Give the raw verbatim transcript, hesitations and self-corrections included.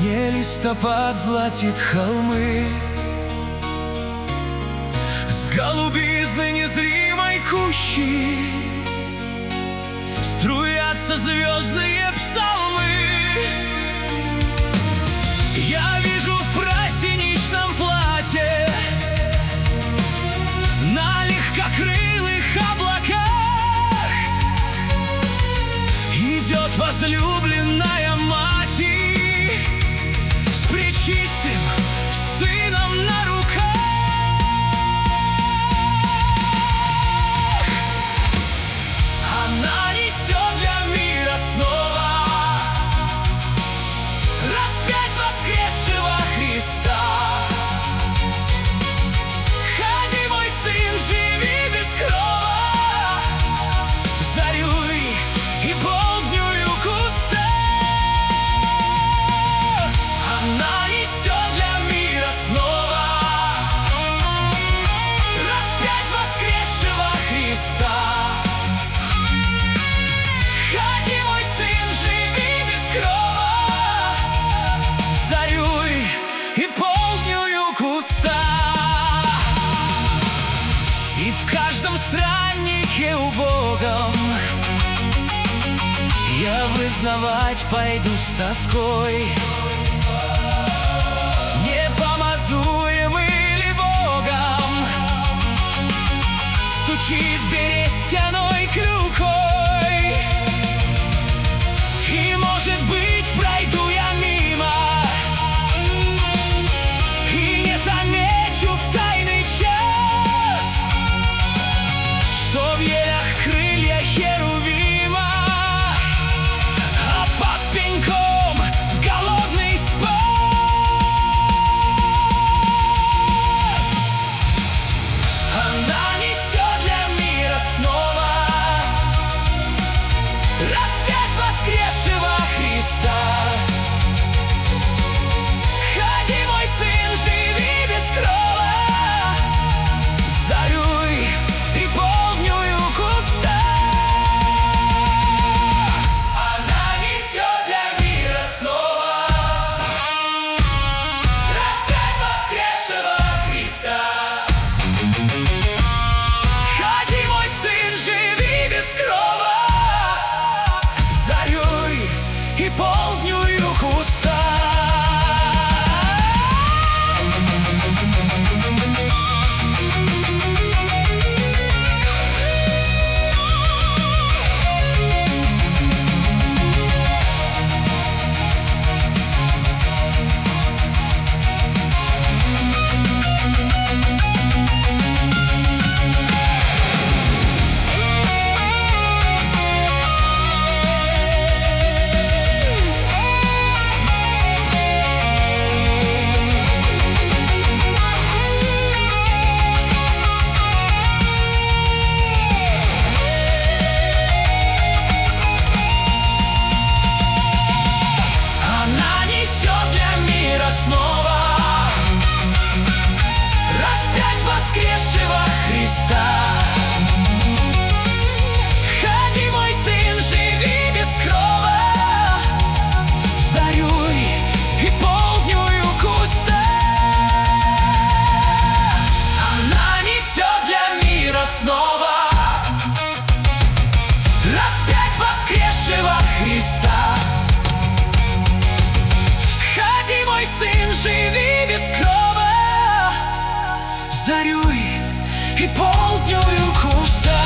Мне листопад золотит холмы, с голубизны незримой кущи струятся звездные псалмы. Я вижу в прасеничном платье на легкокрылых облаках идет возлюбленная мать с пречистым сыном на руках. Она несет для мира снова распять воскресшего Христа. Ходи, мой сын, живи без крова, зарей и полднюю куста. Она несет для мира снова распять воскресшего Христа. Ходи, мой сын, живи без крова, зарей и полднюю куста. И в каждом страннике убогом я вызнавать пойду с тоской. Не помазуемый ли Богом стучит берестяной клюкой? И, может быть, пройду я мимо и не замечу в тайный час, что в елях крылья херувима, а под пеньком голодный спас. Она несет для мира снова распять воскресшего Христа. Ходи, мой сын, живи без крова, зарей и полднюю куста. Она несет для мира снова распять воскресшего Христа. Ходи, мой сын, живи без крова, зарей и полднюю куста. Она несет для мира снова распять воскресшего Христа. Ходи, мой сын, живи без крова, зарей и полднюю куста. Она несет для мира снова распять воскресшего Христа. Ходи, мой сын, живи без крова, зарей и полднюю куста.